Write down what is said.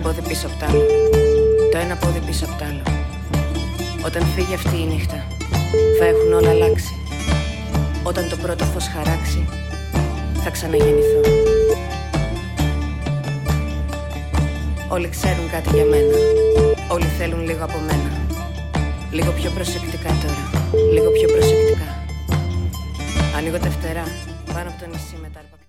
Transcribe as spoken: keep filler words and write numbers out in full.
πόδι πίσω απ' τ' άλλο, το ένα πόδι πίσω απ' τ' άλλο. Όταν φύγει αυτή η νύχτα, θα έχουν όλα αλλάξει. Όταν το πρώτο φως χαράξει, θα ξαναγεννηθώ. Όλοι ξέρουν κάτι για μένα, όλοι θέλουν λίγο από μένα. Λίγο πιο προσεκτικά τώρα, λίγο πιο προσεκτικά. Ανοίγω τα φτερά πάνω από το νησί μετά.